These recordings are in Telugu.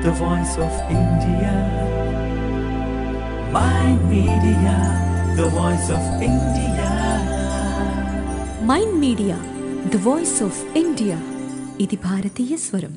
the voice of India. Mind Media, the voice of India. Mind Media, the voice of India. ఇది భారతీయ స్వరం.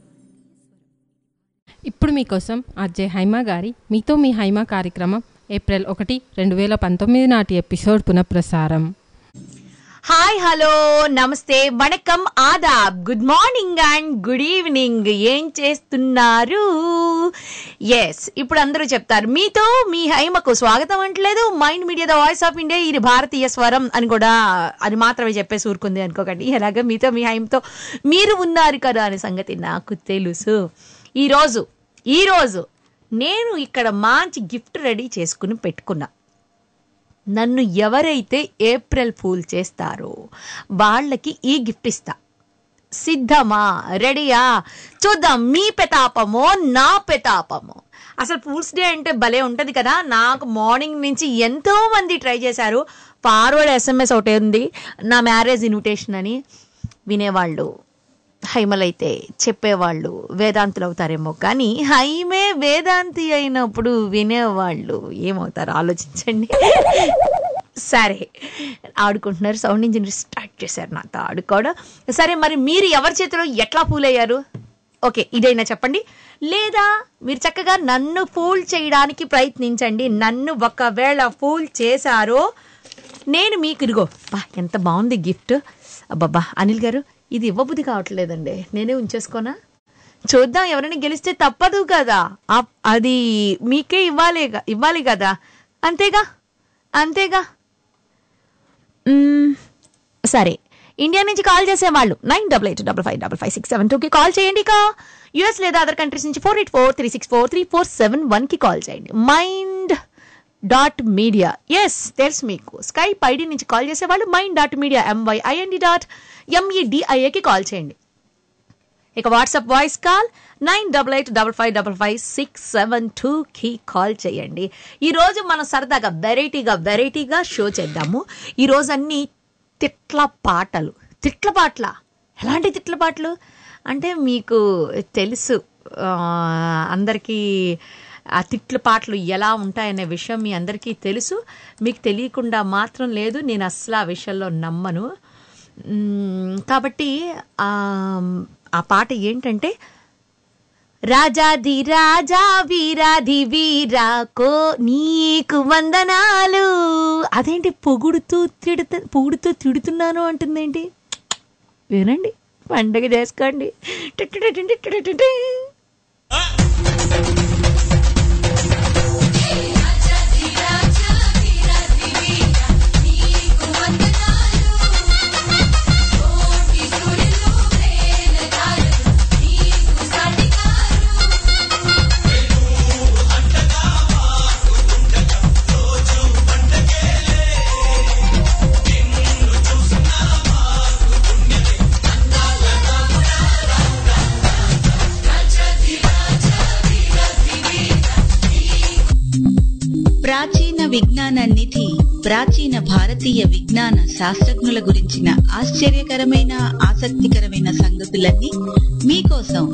ఇప్పుడు మీకోసం ఆర్జే హైమా గారి మీతో మీ హైమా కార్యక్రమం ఏప్రిల్ 1, 2019 నాటి ఎపిసోడ్ పునఃప్రసారం. Hi, hello, namaste, vanakkam, adab, good morning and good evening. ఏం చేస్తున్నారు? ఎస్, ఇప్పుడు అందరూ చెప్తారు మీతో మీ హైమకు స్వాగతం అంటలేదు. Mind Media the voice of India, ఇది భారతీయ స్వరం అని కూడా అది మాత్రమే చెప్పేసి ఊరుకుంది అనుకోకండి. అలాగే మీతో మీ హైమతో మీరు ఉన్నారు కదా అనే సంగతి నాకు తెలుసు. ఈరోజు నేను ఇక్కడ మంచి గిఫ్ట్ రెడీ చేసుకుని పెట్టుకున్నా. నన్ను ఎవరైతే ఏప్రిల్ ఫూల్ చేస్తారో వాళ్ళకి ఈ గిఫ్ట్ ఇస్తా. సిద్ధమా? రెడీయా? చూద్దాం మీ పెతాపమో నా పెతాపమో. అసలు ఫూల్స్ డే అంటే భలే ఉంటుంది కదా. నాకు మార్నింగ్ నుంచి ఎంతో మంది ట్రై చేశారు. ఫార్వర్డ్ SMS ఒకటి ఉంది, నా మ్యారేజ్ ఇన్విటేషన్ అని. వినేవాళ్ళు హైమలైతే చెప్పేవాళ్ళు వేదాంతులు అవుతారేమో, కానీ హైమే వేదాంతి అయినప్పుడు వినేవాళ్ళు ఏమవుతారు ఆలోచించండి. సరే, ఆడుకుంటున్నారు. సౌండ్ ఇంజనీర్ స్టార్ట్ చేశారు నాతో ఆడుకోవడం. సరే, మరి మీరు ఎవరి చేతిలో ఎట్లా ఫూల్ అయ్యారు? ఓకే, ఇదైనా చెప్పండి. లేదా మీరు చక్కగా నన్ను ఫూల్ చేయడానికి ప్రయత్నించండి. నన్ను ఒకవేళ ఫూల్ చేశారో నేను మీకు ఇదిగో ఎంత బాగుంది గిఫ్ట్. అబ్బబ్బా, అనిల్ గారు ఇది ఇవ్వబుద్ధి కావట్లేదండి, నేనే ఉంచేసుకోనా? చూద్దాం, ఎవరైనా గెలిస్తే తప్పదు కదా, అది మీకే ఇవ్వాలి కదా. అంతేగా. సరే, ఇండియా నుంచి కాల్ చేసేవాళ్ళు 9885555672కి కాల్ చేయండి. ఇక యుఎస్ లేదా అదర్ కంట్రీస్ నుంచి 4843643471కి కాల్ చేయండి. mind.media. ఎస్, తెలుసు మీకు. స్కైప్ ఐడి నుంచి కాల్ చేసేవాళ్ళు mind.media MYIND.MEDIAకి కాల్ చేయండి. ఇక వాట్సాప్ వాయిస్ కాల్ 9855555672కి కాల్ చేయండి. ఈరోజు మనం సరదాగా వెరైటీగా షో చేద్దాము. ఈరోజు అన్ని తిట్ల పాటలు. ఎలాంటి తిట్ల పాటలు అంటే మీకు తెలుసు, అందరికీ ఆ తిట్ల పాటలు ఎలా ఉంటాయనే విషయం మీ అందరికీ తెలుసు. మీకు తెలియకుండా మాత్రం లేదు, నేను అస్సలు ఆ విషయంలో నమ్మను. కాబట్టి ఆ పాట ఏంటంటే, రాజాది రాజా వీరాది వీరాకో నీకు వందనాలు. అదేంటి పొగుడుతూ తిడుతున్నాను అంటుందేంటి? వినండి, పండగ చేసుకోండి. ప్రాచీన విజ్ఞాన నిధి, ప్రాచీన భారతీయ విజ్ఞాన శాస్త్రజ్ఞుల గురించిన ఆశ్చర్యకరమైన ఆసక్తికరమైన సంగతులన్నీ మీకోసం.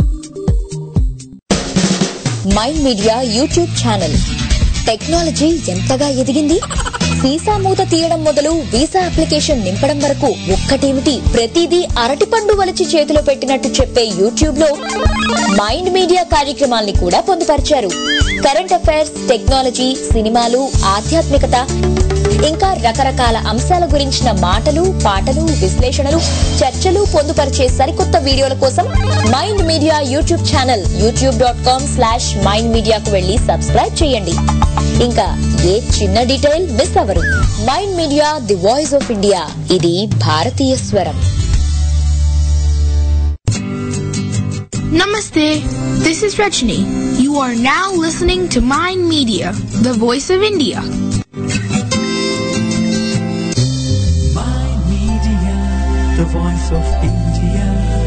Mind Media YouTube channel. Technology ఎంతగా ఎదిగింది? వీసా మూత తీయడం మొదలు వీసా అప్లికేషన్ నింపడం వరకు ఒక్కటేమిటి, ప్రతిదీ అరటిపండు వలిచి చేతిలో పెట్టినట్టు చెప్పే యూట్యూబ్ లో మైండ్ మీడియా కార్యక్రమాల్ని కూడా పొందుపరిచారు. కరెంట్ అఫైర్స్, టెక్నాలజీ, సినిమాలు, ఆధ్యాత్మికత, ఇంకా రకరకాల అంశాల గురించిన మాటలు, పాటలు, విశ్లేషణలు, చర్చలు పొందుపరిచే సరికొత్త వీడియోల కోసం mind Media YouTube channel youtube.com/mindmedia కు వెళ్లి సబ్స్క్రైబ్ చేయండి. ఇంకా ఏ చిన్న డీటెయిల్ మిస్ అవ్వరు. Mind Media the voice of India, ఇది భారతీయ స్వరం. Namaste, this is Rajni. You are now listening to Mind Media, the voice of India. Mind Media, the voice of India.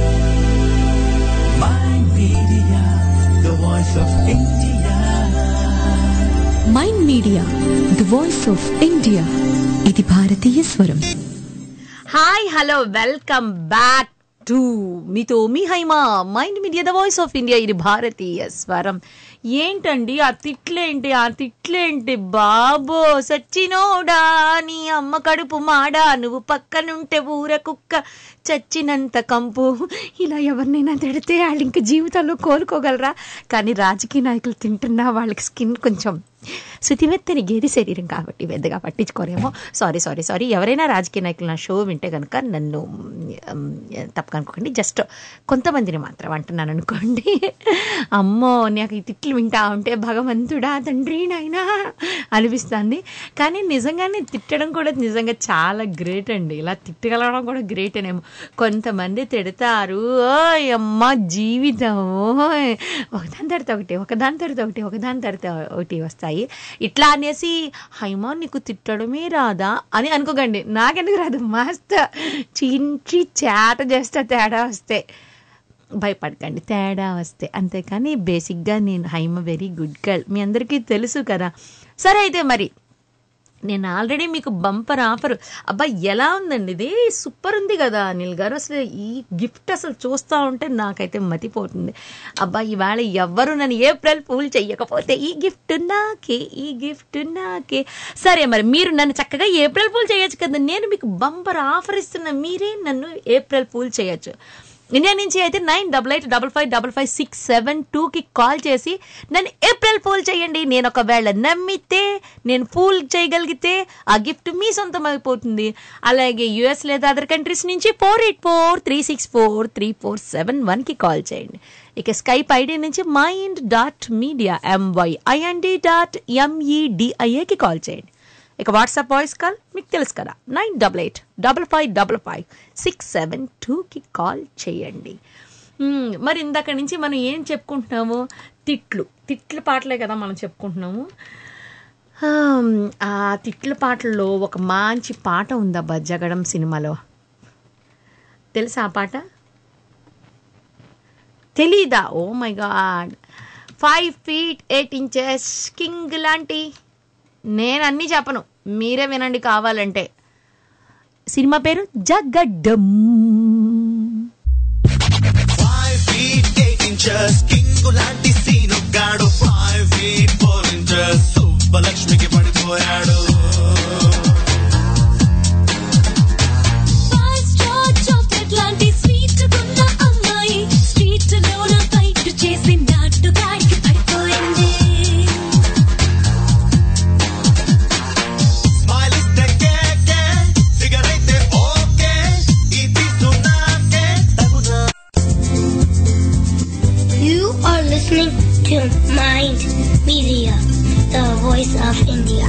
Mind Media, the voice of India. Mind Media the voice of India, ఇది భారతీయ స్వరం. Hi, hello, welcome back to మీతో మీ Haima Mind Media the voice of India, ఇది భారతీయ స్వరం. ఏంటండి ఆ తిట్లేంటి బాబో, సచ్చినోడా నీ అమ్మ కడుపు మాడా, నువ్వు పక్కనుంటే ఊర కుక్క చచ్చినంత కంపు. ఇలా ఎవరినైనా తిడితే వాళ్ళు ఇంక జీవితంలో కోలుకోగలరా? కానీ రాజకీయ నాయకులు తింటున్నా వాళ్ళకి స్కిన్ కొంచెం శుతిమెత్తని గేది శరీరం కాబట్టి పెద్దగా పట్టించుకోరేమో. సారీ. ఎవరైనా రాజకీయ నాయకులు నా షో వింటే కనుక నన్ను తప్పక అనుకోండి. జస్ట్ కొంతమందిని మాత్రం అంటున్నాను అనుకోండి. అమ్మో, నాకు ఈ తిట్లు వింటా ఉంటే భగవంతుడా తండ్రి నాయనా అనిపిస్తుంది. కానీ నిజంగానే తిట్టడం కూడా నిజంగా చాలా గ్రేట్ అండి. ఇలా తిట్టగలగడం కూడా గ్రేటేనేమో. కొంతమంది తిడతారు, ఓయ్ అమ్మ జీవితం ఒకదాని తర్వాత ఒకటి వస్తాయి. ఇట్లా అనేసి హైమా నీకు తిట్టడమే రాదా అని అనుకోకండి. నాకెందుకు రాదు, మస్తు చించి చాట చేస్తా తేడా వస్తే. భయపడకండి తేడా వస్తే, అంతేకాని బేసిక్గా నేను హైమా వెరీ గుడ్ గర్ల్, మీ అందరికీ తెలుసు కదా. సరే అయితే మరి నేను ఆల్రెడీ మీకు బంపర్ ఆఫర్, అబ్బా ఎలా ఉందండి ఇది, సూపర్ ఉంది కదా అనిల్ గారు. అసలు ఈ గిఫ్ట్ అసలు చూస్తూ ఉంటే నాకైతే మతిపోతుంది. అబ్బా ఇవాళ ఎవ్వరు నన్ను ఏప్రిల్ ఫూల్ చెయ్యకపోతే ఈ గిఫ్ట్ నాకే. సరే మరి మీరు నన్ను చక్కగా ఏప్రిల్ ఫూల్ చేయొచ్చు కదా, నేను మీకు బంపర్ ఆఫర్ ఇస్తున్నా, మీరే నన్ను ఏప్రిల్ ఫూల్ చేయొచ్చు. ఇండియా నుంచి అయితే 9885555672కి కాల్ చేసి నన్ను ఏప్రిల్ ఫూల్ చేయండి. నేను ఒకవేళ నమ్మితే, నేను ఫూల్ చేయగలిగితే ఆ గిఫ్ట్ మీ సొంతం అయిపోతుంది. అలాగే యుఎస్ లేదా అదర్ కంట్రీస్ నుంచి 4843643471కి కాల్ చేయండి. ఇక స్కైప్ ఐడి నుంచి mind.media MYIND.MEDIAకి కాల్ చేయండి. ఇక వాట్సాప్ వాయిస్ కాల్ మీకు తెలుసు కదా, 9885555672కి కాల్ చేయండి. మరి ఇందాక నుంచి మనం ఏం చెప్పుకుంటున్నాము, తిట్ల పాటలే కదా మనం చెప్పుకుంటున్నాము. ఆ తిట్ల పాటల్లో ఒక మంచి పాట ఉందబ్బా జగడం సినిమాలో, తెలుసా ఆ పాట? తెలీదా? Oh my God, 5 feet 8 inches king లాంటి, నేను అన్నీ చెప్పను, మీరే వినండి కావాలంటే. సినిమా పేరు జగడం. 5 feet 8 inches కింగు లాంటి సీను గాడు, 5 feet 4 inches సుబ్బలక్ష్మికి పడిపోయాడు. Listening to Mind Media, the voice of India.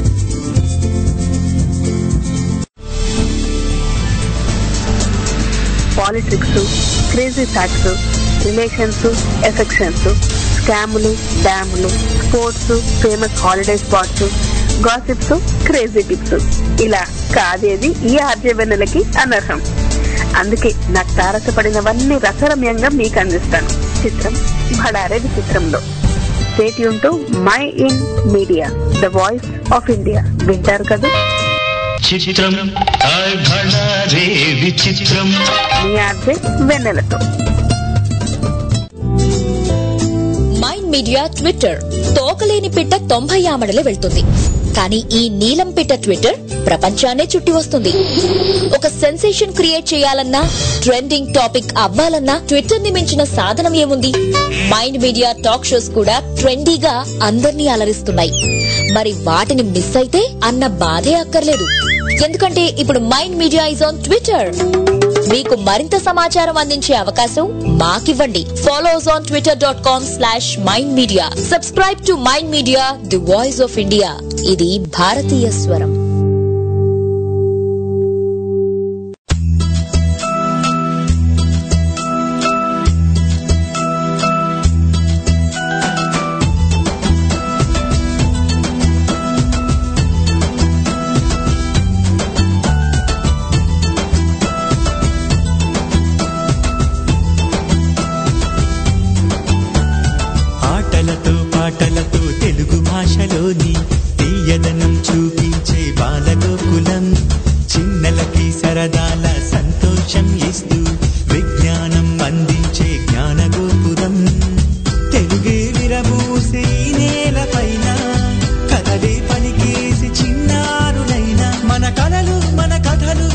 Politics, crazy facts, relations, affections, స్కాములు, డ్యాములు, sports, famous holiday spots, gossips, crazy tips, ఇలా కాదేది ఈ ఆర్జవెన్నెలకి అనర్హం. అందుకే నాకు తారసపడినవన్నీ రసరమ్యంగా మీకు అందిస్తాను. చిత్రం భడారే విచిత్రంలో. Stay tune to Myind Media, the voice of India. వింటారు కదా? చిత్రం భడారే విచిత్రం, మీ ఆర్జే వెన్నెలతో. మైండ్ మీడియా ట్విట్టర్, తోకలేని పిట్ట 90 ఆమడలే వెళ్తుంది. కానీ ఈ నీలం పిట్ట ట్విట్టర్ ప్రపంచాన్నే చుట్టి వస్తుంది. ఒక సెన్సేషన్ క్రియేట్ చేయాలన్నా, ట్రెండింగ్ టాపిక్ అవ్వాలన్నా ట్విట్టర్ ని మించిన సాధనం ఏముంది? మైండ్ మీడియా టాక్ షోస్ కూడా ట్రెండీగా అందర్నీ అలరిస్తున్నాయి. మరి వాటిని మిస్ అయితే అన్న బాధే అక్కర్లేదు. ఎందుకంటే ఇప్పుడు Mind Media is on Twitter. మీకు మరింత సమాచారం అందించే అవకాశం మాకివ్వండి. Follow us on twitter.com/mindmedia. Subscribe to Mind Media, the voice of India. ఇది భారతీయ స్వరం. పాటలతో తెలుగు భాషలోని తీయదనం చూపించే బాలగోకులం, చిన్నలకి సరదాల సంతోషం ఇస్తూ విజ్ఞాన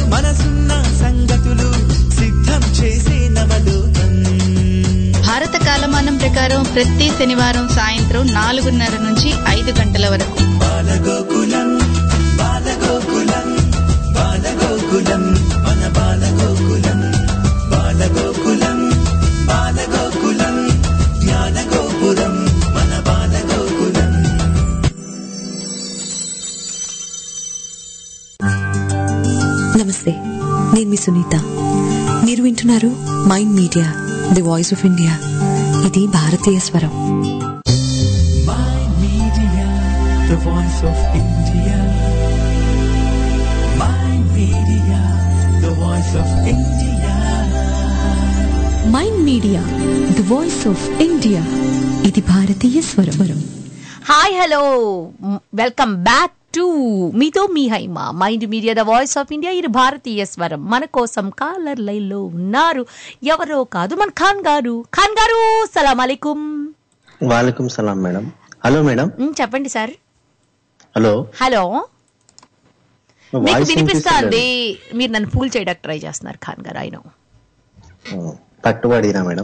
మనసున్న సంగతులు సిద్ధం చేసే నవలోకం. భారత కాలమానం ప్రకారం ప్రతి శనివారం సాయంత్రం 4:30 నుంచి 5 గంటల వరకు బాలగోకులం బాలగోకులం బాలగోకులం మన బాలగోకులం బాలగోకులం బాలగోకులం జ్ఞానగోపురం మన బాలగోకులం. నమస్తే, నేను మీ సునీత. మీరు వింటున్నారు Mind Media, the voice of India. ఇది భారతీయ స్వరం. Mind Media, the voice of India. Mind Media, the voice of India. Mind Media, the voice of India. ఇది భారతీయ స్వరం. Hi hello, welcome back to మీతో మీ Haima, Mind Media the voice of India. ఇది భారతీయ స్వరం. మన కోసం కాలర్ లైన్ లో ఉన్నారు, ఎవరో కాదు మన ఖాన్ గారు. ఖాన్ గారు, సలాం అలైకుం. వాలేకుం సలాం మేడం. Hello madam. చెప్పండి సార్. హలో హలో, మీకు వినిపిస్తుంది. మీరు నన్ను ఫూల్ చేయడానికి ట్రై చేస్తున్నారు ఖాన్ గారు. అయినా పట్టుబడినా మేడం.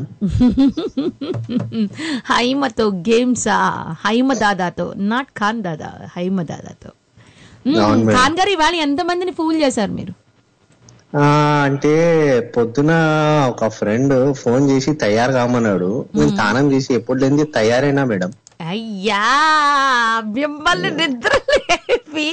హైమతో గేమ్సా? హైమ దాదాతో, నాట్ ఖాన్ దాదా, హైమ దాదాతో. ఖాన్ గారు ఇవాళ ఎంత మందిని ఫూల్ చేశారు మీరు? అంటే పొద్దున ఒక ఫ్రెండ్ ఫోన్ చేసి తయారు కామన్నాడు. నేను స్నానం చేసి ఎప్పుడు లేని తయారైనా మేడం. అయ్యా, మిమ్మల్ని నిద్ర లేపి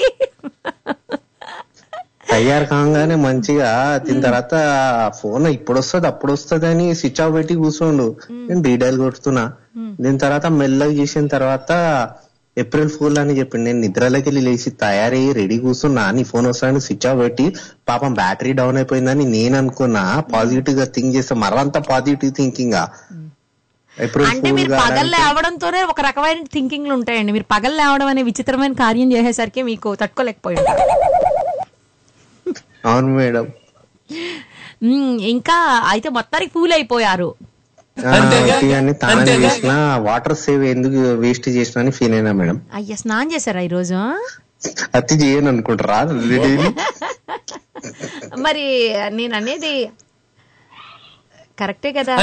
తయారు కాగానే మంచిగా తిన్న తర్వాత ఫోన్ ఇప్పుడు వస్తుంది అప్పుడు వస్తుంది అని స్విచ్ ఆఫ్ పెట్టి కూర్చోండు. నేను రీడైల్ కొడుతున్నా. దీని తర్వాత మెల్లగా చేసిన తర్వాత ఏప్రిల్ ఫూల్ అని చెప్పింది. నేను నిద్రలోకి వెళ్ళి లేచి తయారయ్యి రెడీ కూర్చున్నా. నీ ఫోన్ వస్తానని స్విచ్ ఆఫ్ పెట్టి పాపం బ్యాటరీ డౌన్ అయిపోయిందని నేను అనుకున్నా. పాజిటివ్ గా థింక్ చేస్తే మరంతా పాజిటివ్ థింకింగ్. అంటే మీరు పగలు లేవడంతోనే ఒక రకమైన థింకింగ్లు ఉంటాయండి. మీరు పగలు లేవడం అనే విచిత్రమైన కార్యం చేసేసరికి మీకు తట్టుకోలేకపోయి ఉంటారు. అవును మేడం. ఇంకా అయితే మొత్తానికి ఫూల్ అయిపోయారు. చేసిన వాటర్ సేవ్ ఎందుకు వేస్ట్ చేసిన అని ఫీల్ అయినా మేడం. అయ్యా, స్నానం చేశారా ఈ రోజు? అతి చేయను అనుకుంటారా? మరి నేను అనేది కరెక్టే కదా.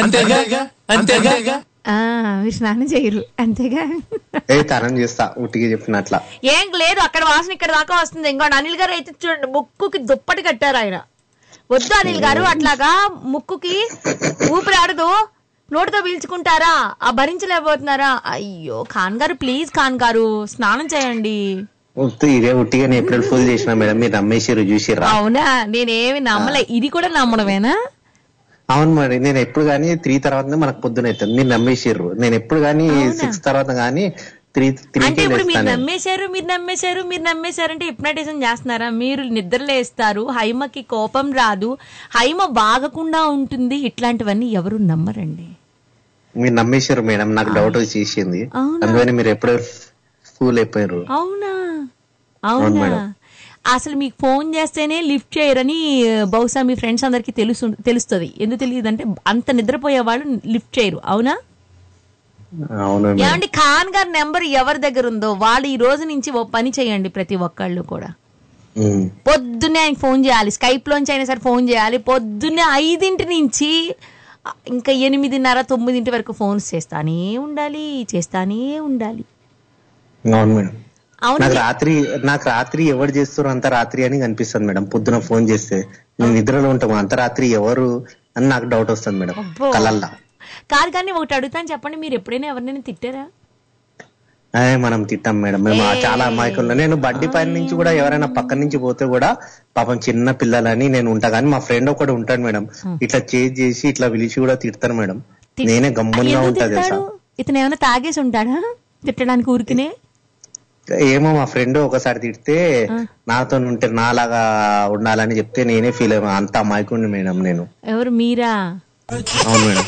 మీరు స్నానం చేయరు అంతేగా? తనం చేస్తా ఉట్టిగా చెప్పినట్లా. ఏం లేదు, అక్కడ వాసన ఇక్కడ దాకా వస్తుంది. ఇంకోటి అనిల్ గారు అయితే చూడండి, ముక్కుకి దుప్పటి కట్టారు ఆయన. వద్దు అనిల్ గారు, అట్లాగా ముక్కుకి ఊపిరి ఆడదు, నోటితో పీల్చుకుంటారా? ఆ భరించలేకపోతున్నారా? అయ్యో ఖాన్ గారు, ప్లీజ్ ఖాన్ గారు స్నానం చేయండి. ఇదే ఉట్టిగా ఏప్రిల్ ఫుల్ చేసిన మేడం. మీరు నమ్మేసారు, చూసిరా? అవునా? నేనేమి నమ్మలే. ఇది కూడా నమ్మడమేనా? అవును మరి. నేను ఎప్పుడు గానీ 3 తర్వాత మనకు పొద్దున అవుతుంది. మీరు నమ్మేసారు. నేను ఎప్పుడు గానీ 6 తర్వాత గానీ 3 అంటే ఇప్పుడు మీరు నమ్మేశారు అంటే హిప్నటైజేషన్ చేస్తున్నారా? మీరు నిద్రలేస్తారు, హైమకి కోపం రాదు, హైమ బాగకుండా ఉంటుంది. ఇట్లాంటివన్నీ ఎవరు నమ్మరండి. మీరు నమ్మేశారు మేడం. నాకు డౌట్ వచ్చేసింది, అందుకని మీరు ఎప్పుడో ఫూల్ అయిపోయారు. అవునా? అవునా? అసలు మీకు ఫోన్ చేస్తేనే లిఫ్ట్ చేయరని బహుశా మీ ఫ్రెండ్స్ అందరికి తెలుస్తుంది. ఎందుకు తెలియదు అంటే అంత నిద్రపోయే వాళ్ళు లిఫ్ట్ చేయరు. అవునా? ఏమండి, ఖాన్ గారి నెంబర్ ఎవరి దగ్గర ఉందో వాళ్ళు ఈ రోజు నుంచి ఓ పని చేయండి. ప్రతి ఒక్కళ్ళు కూడా పొద్దున్నే ఆయన ఫోన్ చేయాలి. స్కైప్ లోంచి అయినా సరే ఫోన్ చేయాలి. పొద్దున్నే 5 నుంచి ఇంకా 8:30, 9 వరకు ఫోన్స్ చేస్తానే ఉండాలి. అవును మేడం. నాకు రాత్రి ఎవరు చేస్తారు అంత రాత్రి అని కనిపిస్తుంది మేడం. పొద్దున ఫోన్ చేస్తే నేను నిద్రలో ఉంటాము, అంత రాత్రి ఎవరు అని నాకు డౌట్ వస్తుంది మేడం కలల్లా. కాదు కానీ ఒకటి అడుగుతాను చెప్పండి, మీరు ఎప్పుడైనా ఎవరినైనా తిట్టారా? మనం తిట్టాం మేడం. మేము చాలా అమాయకులు. నేను బండి పైన నుంచి కూడా ఎవరైనా పక్క నుంచి పోతే కూడా పాపం చిన్న పిల్లలని నేను ఉంటా, కానీ మా ఫ్రెండ్ ఒకటి ఉంటాడు మేడం, ఇట్లా చేసి ఇట్లా పిలిచి కూడా తిడతాను మేడం. నేనే గమ్ముగా ఉంటా తెలుసా. ఇతను ఏమైనా తాగేసి ఉంటాడా తిట్టడానికి ఊరికినే? ఏమో, మా ఫ్రెండ్ ఒకసారి తిడితే నాతో ఉంటే నాలాగా ఉండాలని చెప్తే నేనే ఫీల్ అయ్యా. అంత అమాయకుడిని మేడం నేను. ఎవరు, మీరా? అవును మేడం.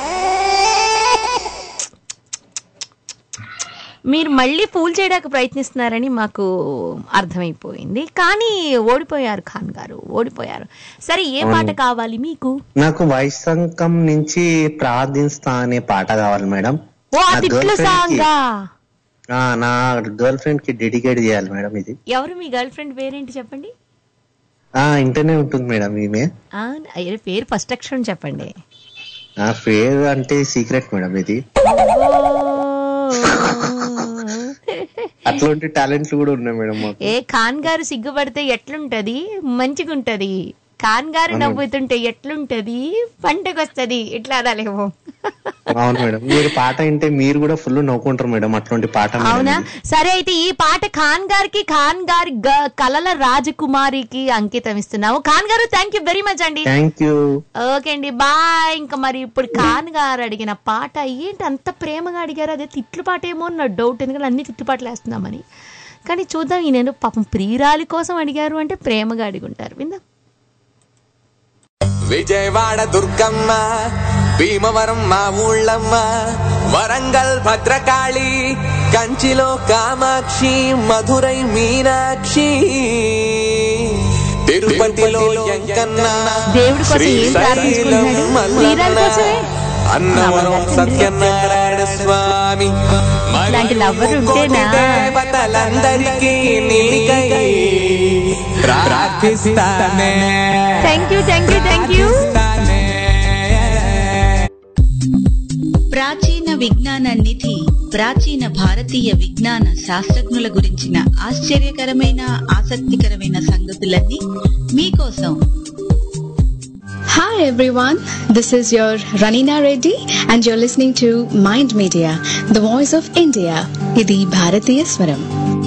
మీరు మళ్ళీ ఫూల్ చేయడానికి ప్రయత్నిస్తున్నారని మాకు అర్థమైపోయింది, కానీ ఓడిపోయారు ఖాన్ గారు, ఓడిపోయారు. సరే, ఏ పాట కావాలి మీకు? నాకు వైశంకం నుంచి ప్రార్థిస్తా అనే పాట కావాలి మేడం. ఓ, అదిట్లో సాంగా? నా గర్ల్ ఫ్రెండ్ కి డెడికేట్ చేయాలి మేడం ఇది. ఎవరు మీ గర్ల్ ఫ్రెండ్? పేరేంటి చెప్పండి. ఇంటనే ఉంటుంది మేడం ఈమె. పేరు ఫస్ట్ అక్షరం చెప్పండి. పేరు అంటే సీక్రెట్ మేడం ఇది. అట్లాంటి టాలెంట్లు కూడా ఉన్నాయి మేడం. ఖాన్ గారు సిగ్గుపడితే ఎట్లుంటది, మంచిగా ఉంటది. ఖాన్ గారు నవ్వుతుంటే ఎట్లుంటది, పంటకొస్తది. ఇట్లా అనాలేమో. అవును మేడం, మీరు పాట వింటే మీరు కూడా ఫుల్ నవ్వుకుంటారు మేడం. అట్లాంటి పాట. అవునా? సరే, అయితే ఈ పాట ఖాన్ గారికి, ఖాన్ గారి కలల రాజకుమారికి అంకితం ఇస్తున్నాము. ఖాన్ గారు థ్యాంక్ యూ వెరీ మచ్ అండి. Thank you. ఓకే అండి, బాయ్. ఇంకా మరి ఇప్పుడు ఖాన్ గారు అడిగిన పాట ఏంటి అంత ప్రేమగా అడిగారు? అదే తిట్లు పాట ఏమో నా డౌట్, ఎందుకంటే అన్ని తిట్టుపాటలు వేస్తున్నామని. కానీ చూద్దాం, ఈయన పాపం ప్రియురాలి కోసం అడిగారు అంటే ప్రేమగా అడిగుంటారు. విందాం. విజయవాడ దుర్గమ్మ, భీమవరం మా ఊళ్ళమ్మ, వరంగల్ భద్రకాళి, కంచిలో కామాక్షి, మధురై మీనాక్షి, తిరుపతిలో వెంకన్న, శ్రీశైలం మల్లన్న, అన్నవరం సత్యనారాయణ స్వామి, దేవతలందరికీ నీకై ప్రార్థిస్తానే. Thank you, thank you, thank you. ప్రాచీన విజ్ఞాన నిధి, ప్రాచీన భారతీయ విజ్ఞాన శాస్త్రజ్ఞుల గురించిన ఆశ్చర్యకరమైన ఆసక్తికరమైన సంగతులన్నీ మీకోసం. Hi everyone, this is your Ranina Reddy and you're listening to Mind Media, the voice of India. Idi Bharatiya Swaram.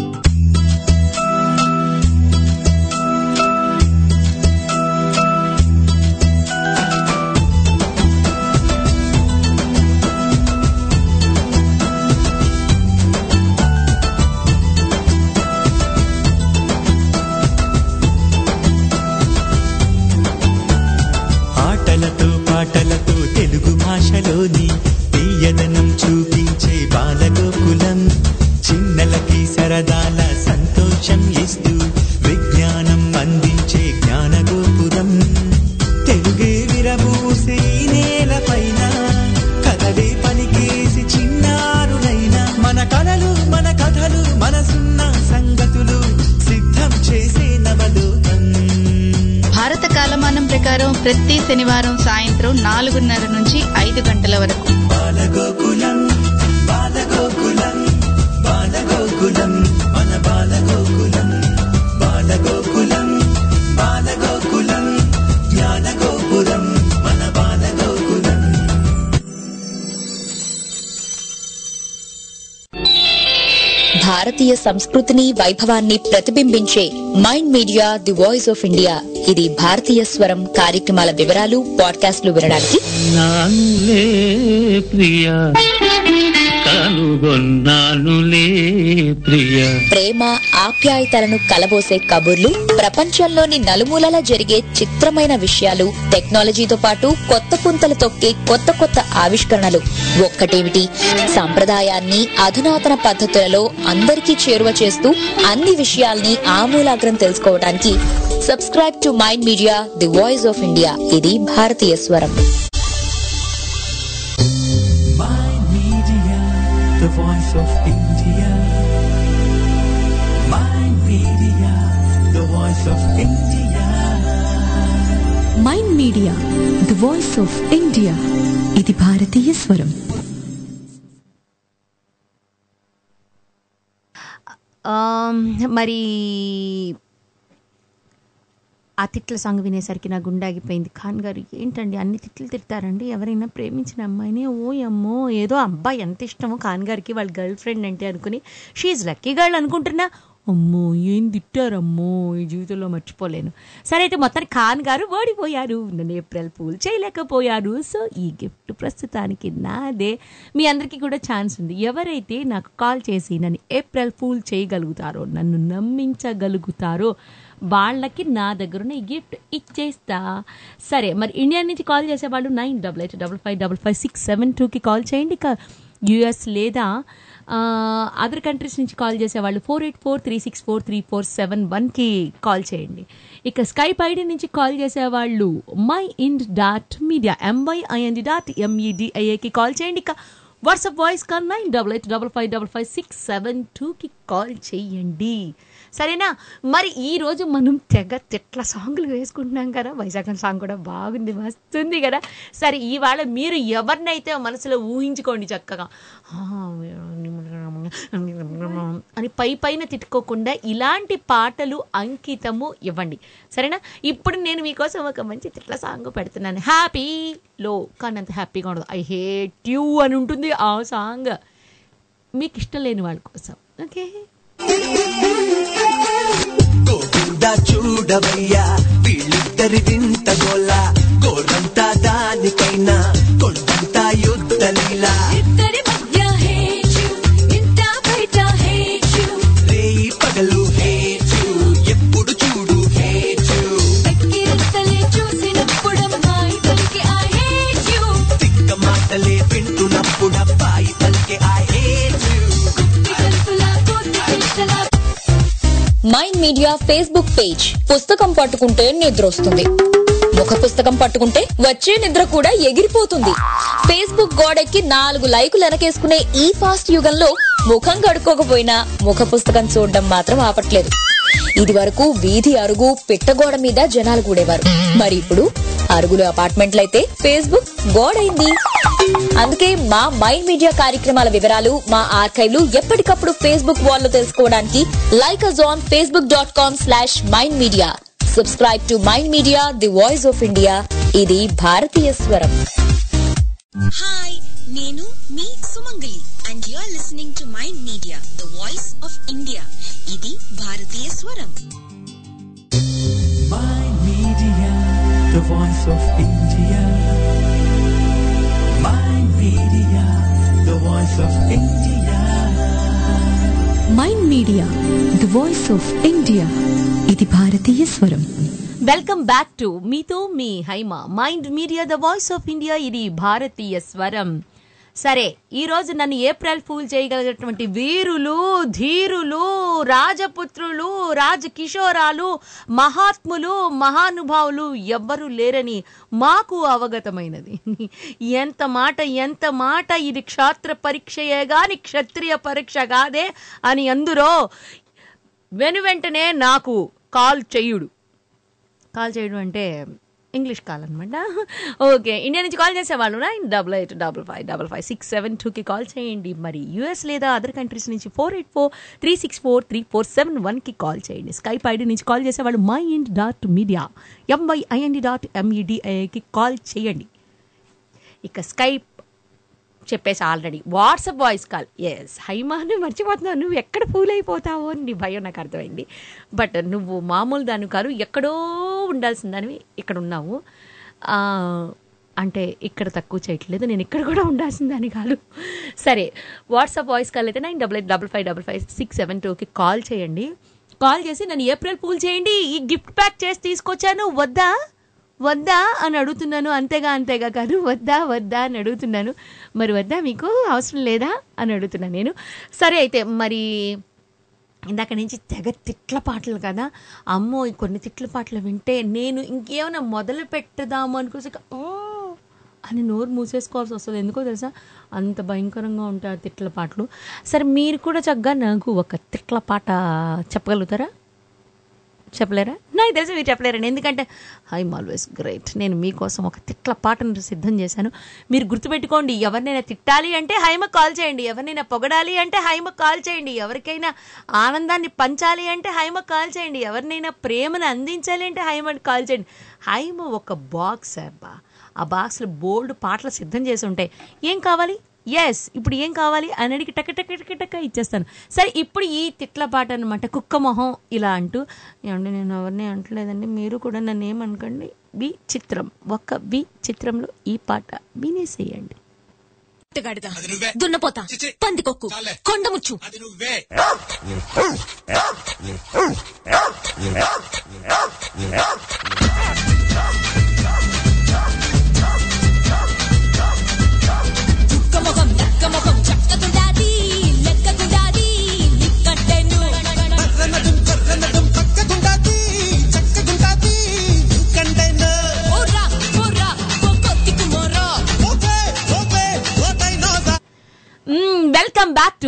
పాటలతో తెలుగు భాషలోని తీయదనం చూపించే బాలగోకులం, చిన్నలకి సరదాల సంతోషం ఇస్తూ విజ్ఞానం అందించే జ్ఞానగోపురం. తెలుగే విరబూసే నేలపైన కథలే పలికేసి చిన్నారులైన మన కళలు, మన కథలు, మనసున్న సంగతులు సిద్ధం చేసే నవలోకం. భారత కాలమానం ప్రకారం ప్రతి శనివారం సాయంత్రం 4:30 నుంచి 5 గంటల వరకు బాలగోకులం, బాలగోకులం, బాలగోకులం, మన బాలగోకులం, బాలగోకులం, బాలగోకులం, జ్ఞానగోపురం, మన బాలగోకులం. భారతీయ సంస్కృతిని, వైభవాన్ని ప్రతిబింబించే Mind Media, the voice of India. ఇది భారతీయ స్వరం కార్యక్రమాల వివరాలు, పాడ్కాస్ట్లు వినడానికి నానులే ప్రియా, కనుగొన్నానులే ప్రియా. ప్రేమ ఆప్యాయతలను కలబోసే కబుర్లు, ప్రపంచంలోని నలుమూలలా జరిగే చిత్రమైన విషయాలు, టెక్నాలజీతో పాటు కొత్త పుంతలు తొక్కే కొత్త కొత్త ఆవిష్కరణలు. ఒక్కటేమిటి, సంప్రదాయాన్ని అధునాతన పద్ధతులలో అందరికీ చేరువ చేస్తూ అన్ని విషయాల్ని ఆమూలాగ్రం తెలుసుకోవడానికి subscribe to Mind Media, the voice of India. ఇది భారతీయ స్వరం. The voice of India. Mind Media, the voice of India. Mind Media, the voice of India. ఇది భారతీయ స్వరం. మరి ఆ తిట్ల సాంగ్ వినేసరికి నా గుండె ఆగిపోయింది. ఖాన్ గారు ఏంటండి అన్ని తిట్లు తిడతారండి? ఎవరైనా ప్రేమించిన అమ్మాయిని ఓయమ్మో ఏదో అబ్బాయి ఎంత ఇష్టమో ఖాన్ గారికి వాళ్ళ గర్ల్ ఫ్రెండ్ అంటే అనుకుని షీఈ్ లక్కీ గర్ల్ అనుకుంటున్నా. అమ్మో ఏం తిట్టారమ్మో, ఈ జీవితంలో మర్చిపోలేను. సరే, అయితే మొత్తానికి ఖాన్ గారు ఓడిపోయారు, నన్ను ఏప్రిల్ ఫూల్ చేయలేకపోయారు. సో ఈ గిఫ్ట్ ప్రస్తుతానికి నాదే. మీ అందరికీ కూడా ఛాన్స్ ఉంది. ఎవరైతే నాకు కాల్ చేసి నన్ను ఏప్రిల్ ఫూల్ చేయగలుగుతారో, నన్ను నమ్మించగలుగుతారో వాళ్ళకి నా దగ్గరున్న ఈ గిఫ్ట్ ఇచ్చేస్తా. సరే, మరి ఇండియా నుంచి కాల్ చేసేవాళ్ళు 9885555672కి కాల్ చేయండి. ఇక యూఎస్ లేదా అదర్ కంట్రీస్ నుంచి కాల్ చేసేవాళ్ళు 4843643471కి కాల్ చేయండి. ఇక స్కైప్ ఐడి నుంచి కాల్ చేసేవాళ్ళు myInd.media MYIND.MEDIAకి కాల్ చేయండి. ఇక వాట్సాప్ వాయిస్ కాల్ 9885555672కి కాల్ చేయండి. సరేనా? మరి ఈరోజు మనం తెగ తిట్ల సాంగ్లు వేసుకుంటున్నాం కదా. వైశాఖం సాంగ్ కూడా బాగుంది, వస్తుంది కదా. సరే, ఇవాళ మీరు ఎవరినైతే మనసులో ఊహించుకోండి చక్కగా అని పైన తిట్టుకోకుండా ఇలాంటి పాటలు అంకితము ఇవ్వండి. సరేనా? ఇప్పుడు నేను మీకోసం ఒక మంచి తిట్ల సాంగ్ పెడుతున్నాను. హ్యాపీలో కానీ అంత హ్యాపీగా ఉండదు. ఐ హేట్ యూ అని ఉంటుంది ఆ సాంగ్, మీకు ఇష్టం లేని వాళ్ళ కోసం. ఓకే, గోవిందా చూడవయ్యా వీళ్ళిద్దరి వింత గోల, గోరంతా దానికైనా కొండంతా యుద్ధ లీలా, రేయి పగలు హేట్ యు, ఎప్పుడు చూడు హేట్ యు, తిక్క మాటలే వింటున్నప్పుడు అబ్బాయి పలికే I hate you. Mind Media Facebook page. పుస్తకం పట్టుకుంటే నిద్ర వస్తుంది, ముఖ పుస్తకం పట్టుకుంటే వచ్చే నిద్ర కూడా ఎగిరిపోతుంది. ఫేస్బుక్ గోడెక్కి 4 లైకులు వెనకేసుకునే ఈ ఫాస్ట్ యుగంలో ముఖం కడుక్కోకపోయినా ముఖ పుస్తకం చూడడం మాత్రం ఆపట్లేదు. ఇది వరకు వీధి అరుగు పిట్టగోడ మీద జనాలు కూడేవారు, మరి ఇప్పుడు అరుగులు అపార్ట్మెంట్లయితే ఫేస్బుక్ గోడైంది. అందుకే మా మైండ్ మీడియా కార్యక్రమాల వివరాలు, మా ఆర్కైవ్లు ఎప్పటికప్పుడు ఫేస్బుక్ వాల్ లో తెలుసుకోవడానికి like us on facebook.com/mindmedia. Subscribe to Mind Media, the voice of India. ఇది భారతీయ స్వరం. హాయ్, నేను మీ Sumangali and you are listening to Mind Media, the voice of India. ఇది భారతీయ స్వరం. Mind Media, the voice of India. Mind Media, the voice of India. Mind Media, the voice of India. ఇది భారతీయ స్వరం. వెల్కమ్ బ్యాక్ టు మీతో మీ Haima. Mind Media, the voice of India. ఇది భారతీయ స్వరం. సరే, ఈరోజు నన్ను ఏప్రిల్ ఫూల్ చేయగలిగినటువంటి వీరులు, ధీరులు, రాజపుత్రులు, రాజకిషోరాలు, మహాత్ములు, మహానుభావులు ఎవ్వరూ లేరని మాకు అవగతమైనది. ఎంత మాట, ఇది క్షాత్ర పరీక్షయే గాని క్షత్రియ పరీక్ష కాదే అని అందరూ వెనువెంటనే నాకు కాల్ చేయడం అంటే ఇంగ్లీష్ కాల్ అనమాట. ఓకే, ఇండియా నుంచి కాల్ చేసేవాళ్ళు 9885555672కి కాల్ చేయండి. మరి యూఎస్ లేదా అదర్ కంట్రీస్ నుంచి 484-364-3471కి కాల్ చేయండి. స్కైప్ ఐడి నుంచి కాల్ చేసేవాళ్ళు mind.media MYIND.MEDIAకి కాల్ చేయండి. ఇక స్కైప్ చెప్పేసి already. WhatsApp voice call, yes హైమాను మర్చిపోతున్నావు, నువ్వు ఎక్కడ ఫూల్ అయిపోతావో అని నీ భయం నాకు అర్థమైంది. బట్ నువ్వు మామూలు దాని కాదు, ఎక్కడో ఉండాల్సిందని ఇక్కడ ఉన్నావు. అంటే ఇక్కడ తక్కువ చేయట్లేదు, నేను ఇక్కడ కూడా ఉండాల్సిందని కాదు. సరే, వాట్సాప్ వాయిస్ కాల్ అయితే 9855555672కి కాల్ చేయండి. కాల్ చేసి నన్ను ఏప్రిల్ ఫూల్ చేయండి, ఈ గిఫ్ట్ ప్యాక్ చేసి తీసుకొచ్చాను, వద్దా అని అడుగుతున్నాను. అంతేగా కాదు, వద్దా అని అడుగుతున్నాను. మరి వద్దా, మీకు అవసరం లేదా అని అడుగుతున్నాను నేను. సరే, అయితే మరి ఇందాక నుంచి తెగ తిట్ల పాటలు కదా. అమ్మో, కొన్ని తిట్ల పాటలు వింటే నేను ఇంకేమైనా మొదలు పెట్టదాము అనుకోసి అని నోరు మూసేసుకోవాల్సి వస్తుంది. ఎందుకో తెలుసా, అంత భయంకరంగా ఉంటాయి తిట్ల పాటలు. సరే, మీరు కూడా చక్కగా నాకు ఒక తిట్ల పాట చెప్పగలుగుతారా? చెప్పలేరా? నాకు తెలిసి మీరు చెప్పలేరండి, ఎందుకంటే ఐఎమ్ ఆల్వేస్ గ్రేట్. నేను మీకోసం ఒక తిట్ల పాటను సిద్ధం చేశాను. మీరు గుర్తుపెట్టుకోండి, ఎవరినైనా తిట్టాలి అంటే హైమకు కాల్ చేయండి, ఎవరినైనా పొగడాలి అంటే హైమకు కాల్ చేయండి, ఎవరికైనా ఆనందాన్ని పంచాలి అంటే హైమకు కాల్ చేయండి, ఎవరినైనా ప్రేమను అందించాలి అంటే హైమకు కాల్ చేయండి. హైమ ఒక బాక్స్ అబ్బా, ఆ బాక్స్లో బోల్డ్ పాటలు సిద్ధం చేసి ఉంటాయి. ఏం కావాలి, ఎస్ ఇప్పుడు ఏం కావాలి అని అడిగి టక్క ఇచ్చేస్తాను. సరే, ఇప్పుడు ఈ తిట్ల పాట అనమాట, కుక్క మొహం ఇలా అంటూ. ఏమంటే నేను ఎవరిని అంటలేదండి, మీరు కూడా నన్ను ఏమనుకోండి. ఒక చిత్రంలో ఈ పాట వినేసేయండి. దున్నపోతా, పందికొక్కు, కొండముచ్చు,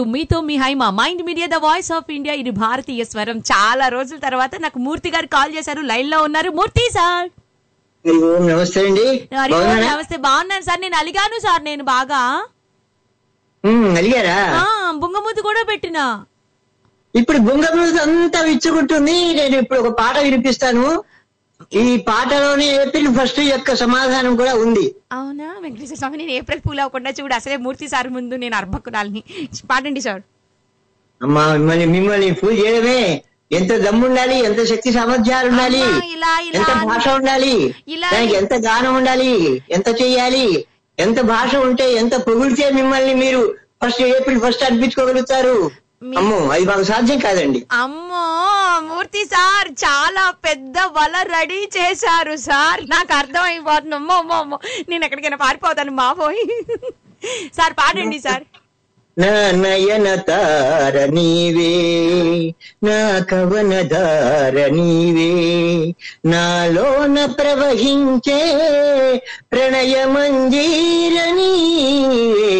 మీతో మీ Haima Mind Media the voice of India. ఇది భారతీయ స్వరం. చాలా రోజుల తర్వాత నాకు మూర్తి గారు కాల్ చేశారు, లైన్ లో ఉన్నారు. మూర్తి సార్ నమస్తే అండి. నమస్తే, బాగున్నాను సార్. నేను అలిగాను సార్, నేను బాగా అలిగారా? బుంగమూతి కూడా పెట్టినా. ఇప్పుడు బుంగమూతి అంతా విచ్చుకుంటుంది. నేను ఇప్పుడు ఒక పాట వినిపిస్తాను. ఈ పాటలోని ఏప్రిల్ 1 యొక్క సమాధానం కూడా ఉంది. అవునా వెంకటేశ్వర స్వామి, నేను ఏప్రిల్ పూల్ అవ్వకుండా చూడు, అసలే మూర్తి సార్ ముందు నేను అర్భకురాలని. పాడండి సార్. అమ్మా మిమ్మల్ని పూజ చేయడమే ఎంత దమ్ముండాలి, ఎంత శక్తి సామర్థ్యాలు ఉండాలి, ఎంత భాష ఉండాలి, దానికి ఎంత గానం ఉండాలి, ఎంత చెయ్యాలి, ఎంత భాష ఉంటే, ఎంత పొగిడితే మిమ్మల్ని మీరు ఏప్రిల్ 1 అనిపించుకోగలుగుతారు. అమ్మో, అది మాకు సాధ్యం కాదండి. అమ్మో మూర్తి సార్, చాలా పెద్ద వల రెడీ చేశారు సార్. నాకు అర్థం అయిపోతుంది. అమ్మో, నేను ఎక్కడికైనా పారిపోతాను మాపోయి. సార్ పాడండి సార్. నా నయన తార నీవే, నా కవన ధార నీవే, నాలోన ప్రవహించే ప్రణయ మంజీర నీవే,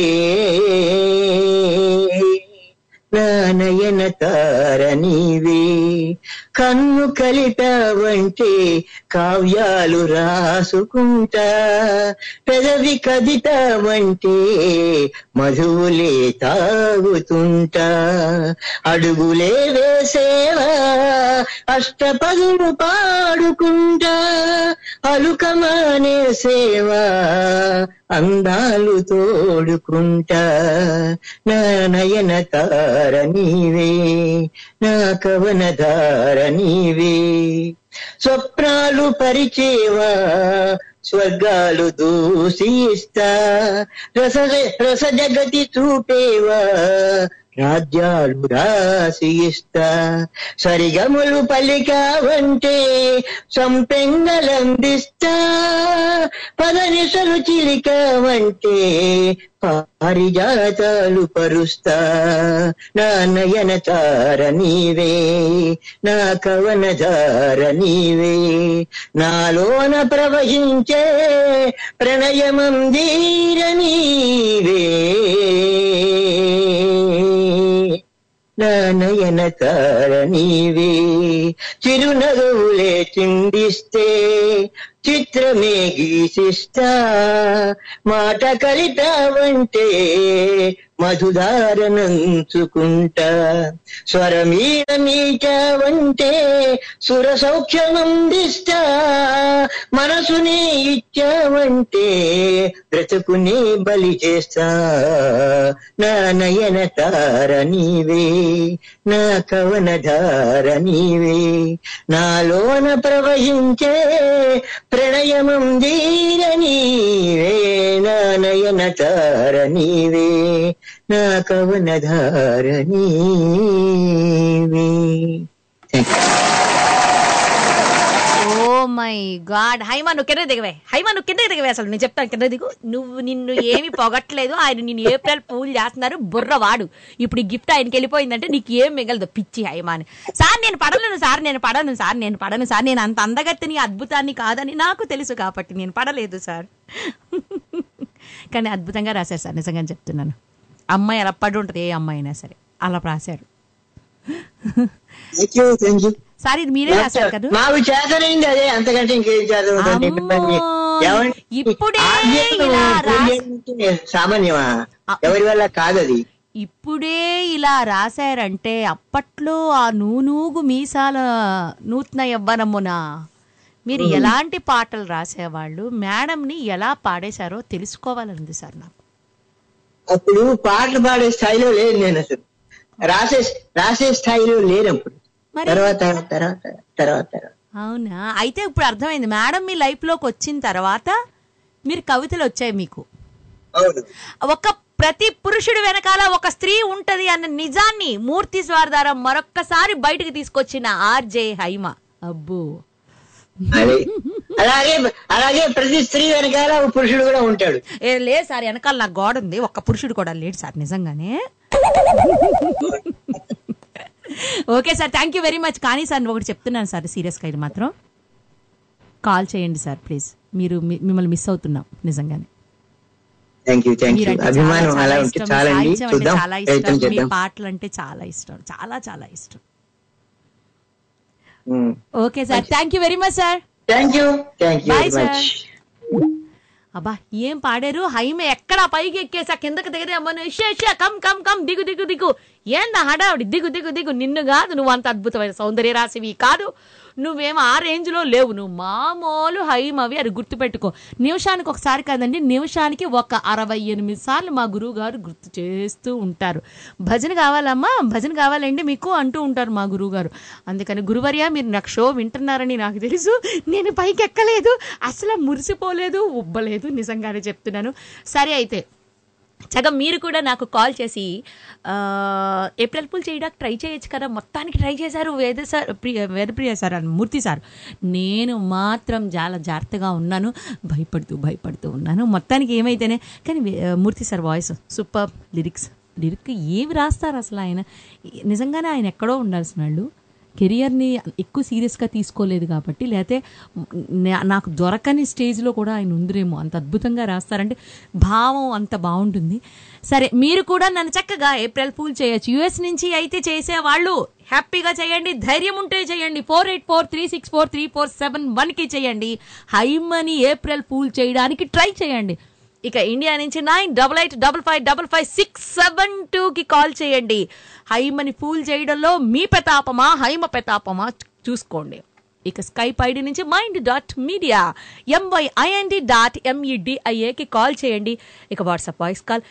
నా నయన తార నీవే, కన్ను కలిపావంటే కావ్యాలు రాసుకుంటా, పెదవి కదితావంటే మధువులే తాగుతుంటా, అడుగులే వేసేవా అష్టపదులు పాడుకుంటా, అలుకమానే సేవా అందాలు తోడుకుంటా, నా నయన తార నీవే, నా కవన ధార నీవే, స్వప్నాలు పరిచేవా స్వర్గాలు దూషిస్తా, రస జగతి చూపేవా రాజ్యాలు రాసిస్తా, సరిగములు పలికావంటే సంపెంగలందిస్తా, పదనిసలు చిలికావంటే పారిజాతాలు పరుస్తా, నా నయన తార నీవే, నా కవన ధార నీవే, నాలోన ప్రవహించే ప్రణయమందీర నీవే, నా నయన తార నీవే, చిరునగవులే చిందిస్తే చిత్రమే గీసిస్తా, మాట కలితావంటే మధుధారనంచుకుంటా, స్వరమీడ మీటావంటే సుర సౌఖ్యమందిస్తా, మనసునే ఇచ్చావంటే బ్రతుకునే బలి చేస్తా, నా నయన తార నీవే, నా కవన ధార నీవే, నాలోన ప్రవహించే ప్రణయమందీర నీవే, నా నయన తార నీవే, నా కవన ధార నీవే. ఓ మై గాడ్. హైమా నువ్వు కింద దిగవే, హైమా నువ్వు కింద దిగవే. అసలు నేను చెప్తాను కింద దిగు. నిన్ను ఏమి పొగట్లేదు, ఆయన నిన్ను ఏప్రిల్ పూలు చేస్తున్నారు, బుర్రవాడు. ఇప్పుడు ఈ గిఫ్ట్ ఆయనకి వెళ్ళిపోయిందంటే నీకు ఏం మిగలదు పిచ్చి హైమా అని. సార్ నేను పడలేను సార్, నేను పడను సార్, నేను పడను సార్, నేను అంత అందగత్తిని అద్భుతాన్ని కాదని నాకు తెలుసు కాబట్టి నేను పడలేదు సార్. కానీ అద్భుతంగా రాశారు సార్, నిజంగా చెప్తున్నాను. అమ్మాయి అలా పడి ఉంటుంది, ఏ అమ్మాయి అయినా సరే అలా రాశారు సార్. ఇది మీరే రాశారు కదా? మాకు చేతనైంది అదే, అంతకంటే ఇంకేం చేతనవుతుంది. ఇప్పుడే సామాన్యమా, ఎవరి వల్ల కాదది. ఇప్పుడే ఇలా రాశారంటే అప్పట్లో ఆ నూనూగు మీసాల నూతన యవ్వనమునా మీరు ఎలాంటి పాటలు రాసేవాళ్ళు, మేడంని ఎలా పాడేశారో తెలుసుకోవాలనుంది సార్ నాకు. అప్పుడు పాటలు పాడే స్థాయిలో లేదు నేను, అసలు రాసే స్థాయిలో లేనప్పుడు. తర్వాత అవునా? అయితే ఇప్పుడు అర్థమైంది, మేడం మీ లైఫ్ లోకి వచ్చిన తర్వాత మీరు కవితలు వచ్చాయి మీకు. ఒక ప్రతి పురుషుడు వెనకాల ఒక స్త్రీ ఉంటది అన్న నిజాన్ని మూర్తి స్వార్ ద్వారా మరొక్కసారి బయటకు తీసుకొచ్చిన ఆర్జే హైమ. అబ్బో, అలాగే ప్రతి స్త్రీ వెనకాల ఒక పురుషుడు కూడా ఉంటాడు. లేదు సార్, వెనకాల నాకు గోడ ఉంది, ఒక్క పురుషుడు కూడా లేడు సార్ నిజంగానే. Okay sir, thank you very much. కానీ సార్ ఒకటి చెప్తున్నాను సార్, సీరియస్గా ఇది మాత్రం కాల్ చేయండి సార్ ప్లీజ్. మిమ్మల్ని మిస్ అవుతున్నాం నిజంగానే. థ్యాంక్ యూ అభిమానం అలా ఉంటే చాలండి. చూద్దాం, చాలా ప్రయత్నం ఇష్టం, మీ చేద్దాం. పాటలు అంటే చాలా ఇష్టం, చాలా చాలా ఇష్టం. Okay sir, thank you very much sir. Thank you bye very sir. Much. అబ్బా ఏం పాడారు, హైమే ఎక్కడ పైకి ఎక్కేసా కిందకి దిగదే అమ్మను, కమ్ కమ్ కమ్ దిగు దిగు దిగు, ఏందా హడావుడి, దిగు దిగు దిగు, నిన్ను కాదు, నువ్వు అంత అద్భుతమైన సౌందర్య రాశివి కాదు, నువ్వేమో ఆ రేంజ్ లో లేవు, నువ్వు మామూలు హైమవి, అది గుర్తుపెట్టుకో. నిమిషానికి ఒకసారి కాదండి, నిమిషానికి ఒక 68 సార్లు మా గురువు గారు గుర్తు చేస్తూ ఉంటారు. భజన కావాలమ్మా, భజన కావాలండి మీకు అంటూ ఉంటారు మా గురువు గారు. అందుకని గురువర్య, మీరు నాకు షో వింటున్నారని నాకు తెలుసు, నేను పైకి ఎక్కలేదు, అసలు మురిసిపోలేదు, ఉబ్బలేదు, నిజంగానే చెప్తున్నాను. సరే అయితే చక్కగా మీరు కూడా నాకు కాల్ చేసి ఏప్రిల్ ఫుల్ చేయడానికి ట్రై చేయొచ్చు కదా. మొత్తానికి ట్రై చేశారు వేదప్రియ సార్ అని మూర్తి సార్. నేను మాత్రం చాలా జాగ్రత్తగా ఉన్నాను, భయపడుతూ ఉన్నాను. మొత్తానికి ఏమైతేనే కానీ Murthy sir voice super, lyric ఏమి రాస్తారు అసలు ఆయన. నిజంగానే ఆయన ఎక్కడో ఉండాల్సిన వాళ్ళు, కెరియర్ని ఎక్కువ సీరియస్గా తీసుకోలేదు కాబట్టి, లేకపోతే నాకు దొరకని స్టేజ్లో కూడా ఆయన ఉందిరేమో, అంత అద్భుతంగా రాస్తారంటే భావం అంత బాగుంటుంది. సరే, మీరు కూడా నన్ను చక్కగా ఏప్రిల్ ఫూల్ చేయొచ్చు. యుఎస్ నుంచి అయితే చేసేవాళ్ళు హ్యాపీగా చేయండి, ధైర్యం ఉంటే చేయండి. 4843643471కి చేయండి. హైమని ఏప్రిల్ ఫూల్ చేయడానికి ట్రై చేయండి. ఇక ఇండియా నుంచి 9885555672కి కాల్ చేయండి. హైమని ఫూల్ చేయడంలో మీ ప్రతాపమా హైమ ప్రతాపమా చూసుకోండి. ఇక స్కైప్ ఐడి నుంచి mind.media MYIND.MEDIAకి కాల్ చేయండి. ఇక వాట్సాప్ వాయిస్ కాల్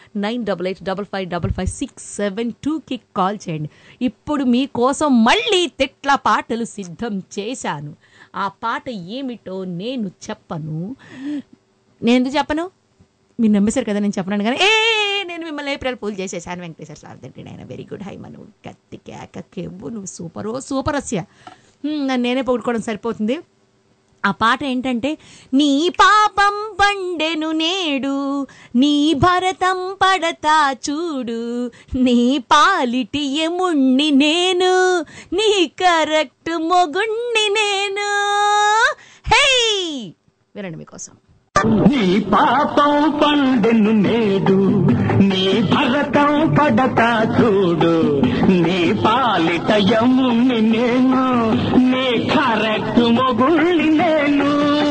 9885555672కి కాల్ చేయండి. ఇప్పుడు మీకోసం మళ్ళీ తిట్ల పాటలు సిద్ధం చేశాను. ఆ పాట ఏమిటో నేను చెప్పను. నేను ఎందుకు చెప్పను, మీరు నమ్మేశారు కదా నేను చెప్పను కానీ, నేను మిమ్మల్ని ఏప్రిల్ ఫూల్ చేసేసాను. వెంకటేశ్వర సార్దండి ఆయన వెరీ గుడ్, హైమ నువ్వు కత్తి కేక కెవ్వు, నువ్వు సూపరస్య, నన్ను నేనే పొగుడుకోవడం సరిపోతుంది. ఆ పాట ఏంటంటే, నీ పాపం పండెను నేడు, నీ భరతం పడతా చూడు, నీ పాలిటి ఎముణ్ణి నేను, నీ కరెక్ట్ మొగుణ్ణి నేను. హే వినండి మీకోసం. నీ పాపం పండెను నేడు, నీ భరతం పడతా చూడు, నీ పాలిట యముని నేను, నీ కరెక్ట్ మొగుళ్ళి నేను.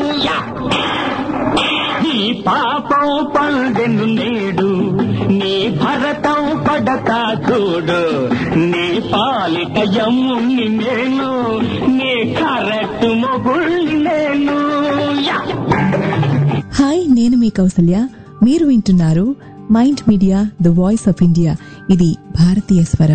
నీ పాపం పండెను నేడు, నీ భరతం పడతా చూడు, నీ పాలిట యముని నేను, నీ కరెక్ట్ మొగుళ్ళి నేను. హాయ్, నేను మీ కౌసల్య. మీరు వింటున్నారు Mind Media the voice of India. ఇది భారతీయ స్వరం.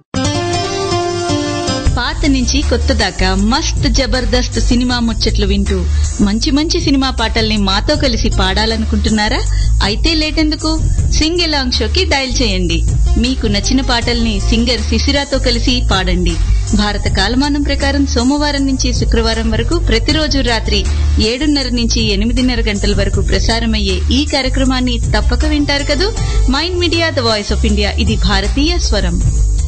పాత నుంచి కొత్త దాకా మస్త్ జబర్దస్త్ సినిమా ముచ్చట్లు వింటూ మంచి మంచి సినిమా పాటల్ని మాతో కలిసి పాడాలనుకుంటున్నారా? అయితే లేటెందుకు, సింగ్ ఎలాంగ్ షోకి డయల్ చేయండి. మీకు నచ్చిన పాటల్ని సింగర్ శిశిరాతో కలిసి పాడండి. భారత కాలమానం ప్రకారం సోమవారం నుంచి శుక్రవారం వరకు ప్రతిరోజు రాత్రి 7:30 నుంచి 8:30 గంటల వరకు ప్రసారమయ్యే ఈ కార్యక్రమాన్ని తప్పక వింటారు కదూ. Mind Media the voice of India, ఇది భారతీయ స్వరం.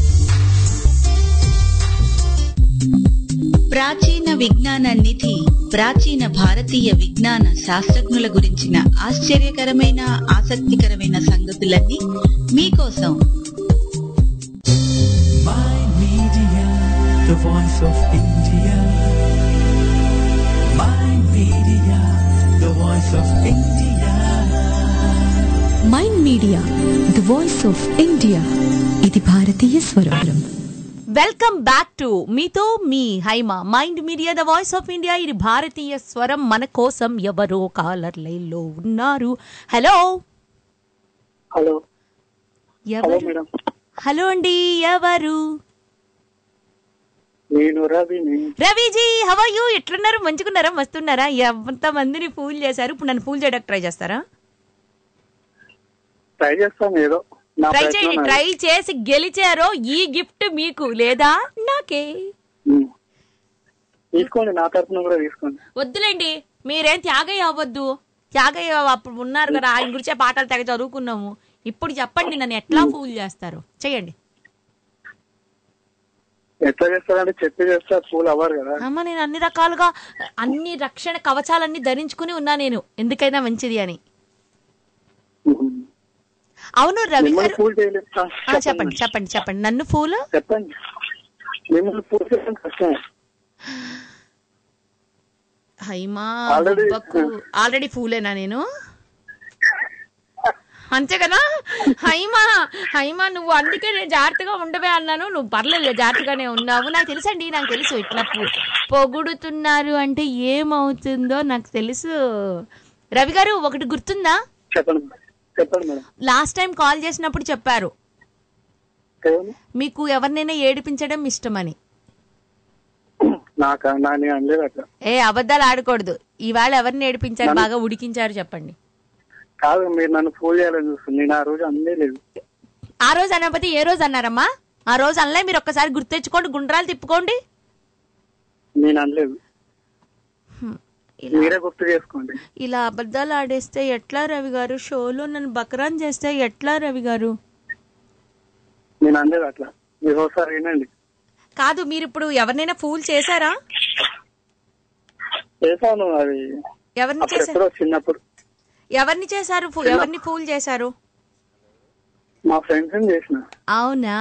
ప్రాచీన విజ్ఞాన నిధి, ప్రాచీన భారతీయ విజ్ఞాన శాస్త్రజ్ఞుల గురించిన ఆశ్చర్యకరమైన ఆసక్తికరమైన సంగతులన్నీ మీకోసం. The voice of India. Mind Media, the voice of India. Mind Media, the voice of India. ఇది భారతీయ స్వరం. వెల్కమ్ బ్యాక్ టు మీతో మీ Haima, Mind Media the voice of India, ఇది భారతీయ స్వరం. మన కోసం ఎవరో కాలర్ లైన్ లో ఉన్నారు. హలో ఎవరు? హలో అండి, ఎవరు? నేను రవిజీ, హౌ ఆర్ యూ? ఎట్లున్నారు? మంచిగున్నారా? మస్తున్నారా? ఎంత మందిని ఫూల్ చేశారు, ఇప్పుడు నన్ను ఫూల్ చేయడానికి ట్రై చేస్తారా? ట్రై చేస్తాను, ఏదో ట్రై చేయండి. ట్రై చేసి గెలిచారో ఈ గిఫ్ట్ మీకు, లేదా నాకే తీసుకోండి, నా తరఫున కూడా తీసుకోండి. వద్దులేండి, మీరేం త్యాగయ్య అవ్వద్దు. త్యాగయ్య అప్పుడు ఉన్నారు కదా, ఆయన గురించే పాటలు తెగ చదువుకున్నాము. ఇప్పుడు చెప్పండి, నన్ను ఎట్లా ఫూల్ చేస్తారు? చెయ్యండి. ఎట్లా చేస్తారంటే చెప్పి చేస్తారు, ఫూల్ అవ్వరు కదా. అమ్మ, నేను అన్ని రకాలుగా అన్ని రక్షణ కవచాలన్నీ ధరించుకుని ఉన్నా, నేను ఎందుకైనా మంచిది అని. అవును రవి మిమ్మల్ని గారు ఫూల్ చేయలేదు. చెప్పండి చెప్పండి చెప్పండి. నన్ను ఫూల్ చెప్పండి. మిమ్మల్ని ఫూల్ చేయడం కష్టం. హైమా Already- ఆల్రెడీ ఫూలేనా నేను? అంతే కదా. హైమా నువ్వు అందుకే నేను జాగ్రత్తగా ఉండవే అన్నాను. నువ్వు పర్లేదు జాగ్రత్తగానే ఉన్నావు. నాకు తెలుసు ఇట్లా పొగుడుతున్నారు అంటే ఏమవుతుందో నాకు తెలుసు. రవి గారు ఒకటి గుర్తుందా? చెప్పండి మేడం. లాస్ట్ టైం కాల్ చేసినప్పుడు చెప్పారు మీకు ఎవరినైనా ఏడిపించడం ఇష్టమని. నేను అనలేదు అట్లా. అబద్ధాలు ఆడకూడదు. ఇవాళ ఎవరిని ఏడిపించారు, బాగా ఉడికించారు చెప్పండి. కాదు, మీరు నన్ను ఫోన్ చేయాలని చూస్తుంది. నేను ఆ రోజు అనలే లేదు. ఆ రోజు అనకపోతే ఏ రోజు అన్నారమ్మా? ఆ రోజు అనలే. మీరు ఒక్కసారి గుర్తు తెచ్చుకోండి, గుండ్రాలు తిప్పుకోండి. నేను అనలేదు, మీరే గుర్తు చేసుకోండి. ఇలా అబద్ధాలు ఆడేస్తే ఎట్లా రవి గారు? షోలో నన్ను బకరాన్ చేస్తే ఎట్లా రవి గారు? నేను అనలేదు అట్లా. మీరు ఒకసారి వినండి. కాదు, మీరు ఇప్పుడు ఎవరినైనా ఫూల్ చేశారా? చేశాను. అది ఎవరిని చేశారు? చిన్నప్పుడు. ఎవరిని చేశారు? ఎవరిని ఫూల్ చేశారు? మా ఫ్రెండ్స్ చేసిన. అవునా?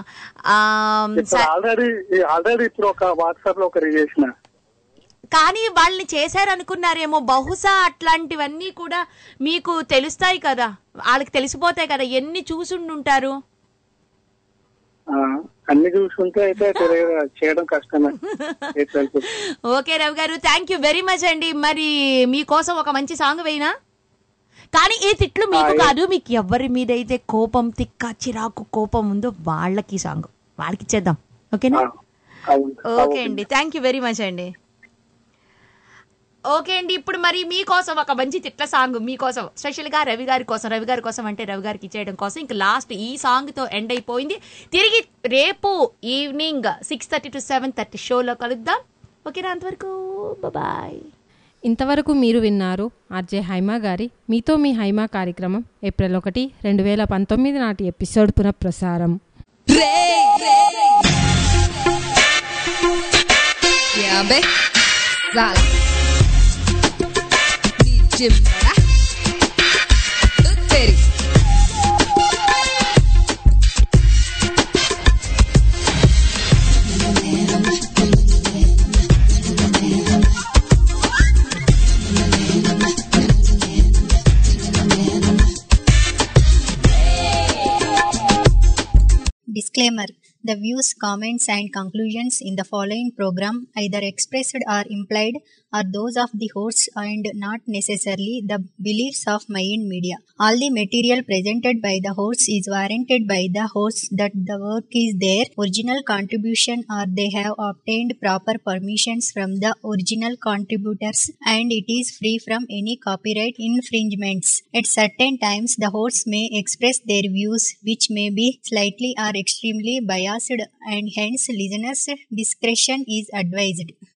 ఆల్రెడీ ఇప్పుడు ఒక వాట్సాప్ లో ఒకరి చేసిన. కానీ వాళ్ళని చేశారు అనుకున్నారేమో. బహుశా అట్లాంటివన్నీ కూడా మీకు తెలుస్తాయి కదా, వాళ్ళకి తెలిసిపోతాయి కదా. ఎన్ని చూసుండుంటారు? అన్ని చూసుకుంటే అయితే చేయడం కష్టమే. ఓకే రవి గారు, థ్యాంక్ యూ వెరీ మచ్ అండి. మరి మీకోసం ఒక మంచి సాంగ్ వేయినా? కానీ ఈ తిట్లు మీకు కాదు, మీకు ఎవరి మీద అయితే కోపం, తిక్క, చిరాకు, కోపం ఉందో వాళ్ళకి సాంగ్ వాళ్ళకి ఇచ్చేద్దాం. ఓకేనా? ఓకే అండి, థ్యాంక్ యూ వెరీ మచ్ అండి. ఓకే అండి, ఇప్పుడు మరి మీకోసం ఒక మంచి తిట్ల సాంగ్ మీకోసం, స్పెషల్ గా రవి గారి కోసం అంటే రవి గారికి ఇచ్చేయడం కోసం. ఇంకా లాస్ట్ ఈ సాంగ్ తో ఎండ్ అయిపోయింది. తిరిగి రేపు ఈవినింగ్ 6:30 to 7:30 షోలో కలుద్దాం. ఓకేనా? అంతవరకు బాయ్. ఇంతవరకు మీరు విన్నారు ఆర్జే హైమా గారి మీతో మీ హైమా కార్యక్రమం ఏప్రిల్ 1, 2019 నాటి ఎపిసోడ్ పునఃప్రసారం. Disclaimer: the views, comments, and conclusions in the following program either expressed or implied are those of the hosts and not necessarily the beliefs of Mind Media. All the material presented by the hosts is warranted by the hosts that the work is their original contribution or they have obtained proper permissions from the original contributors and it is free from any copyright infringements. At certain times, the hosts may express their views which may be slightly or extremely biased and hence listeners' discretion is advised.